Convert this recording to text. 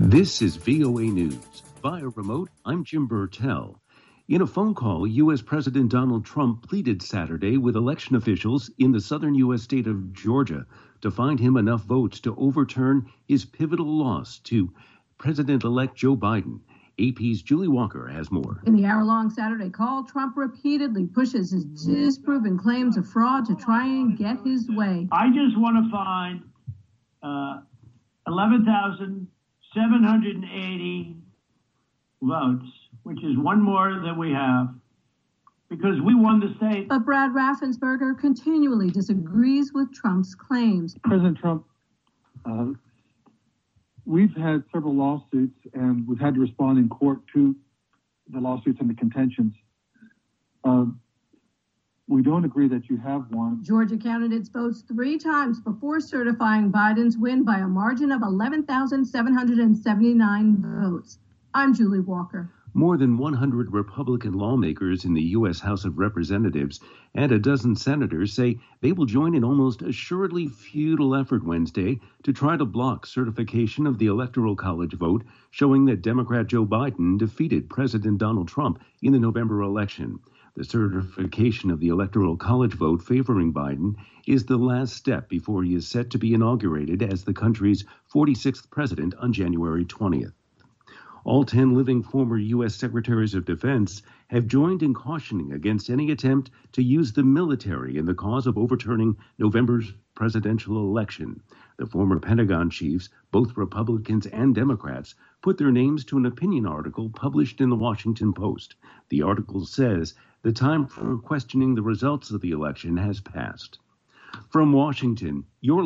This is VOA News. Via remote, I'm Jim Burtell. In a phone call, U.S. President Donald Trump pleaded Saturday with election officials in the southern U.S. state of Georgia to find him enough votes to overturn his pivotal loss to President-elect Joe Biden. AP's Julie Walker has more. In the hour-long Saturday call, Trump repeatedly pushes his disproven claims of fraud to try and get his way. I just want to find 11,780 votes, which is one more than we have, because we won the state. But Brad Raffensperger continually disagrees with Trump's claims. President Trump, we've had several lawsuits, and we've had to respond in court to the lawsuits and the contentions. We don't agree that you have won. Georgia counted its votes 3 times before certifying Biden's win by a margin of 11,779 votes. I'm Julie Walker. More than 100 Republican lawmakers in the U.S. House of Representatives and a dozen senators say they will join an almost assuredly futile effort Wednesday to try to block certification of the Electoral College vote showing that Democrat Joe Biden defeated President Donald Trump in the November election. The certification of the Electoral College vote favoring Biden is the last step before he is set to be inaugurated as the country's 46th president on January 20th. All 10 living former U.S. Secretaries of Defense have joined in cautioning against any attempt to use the military in the cause of overturning November's presidential election. The former Pentagon chiefs, both Republicans and Democrats, put their names to an opinion article published in the Washington Post. The article says the time for questioning the results of the election has passed. From Washington, your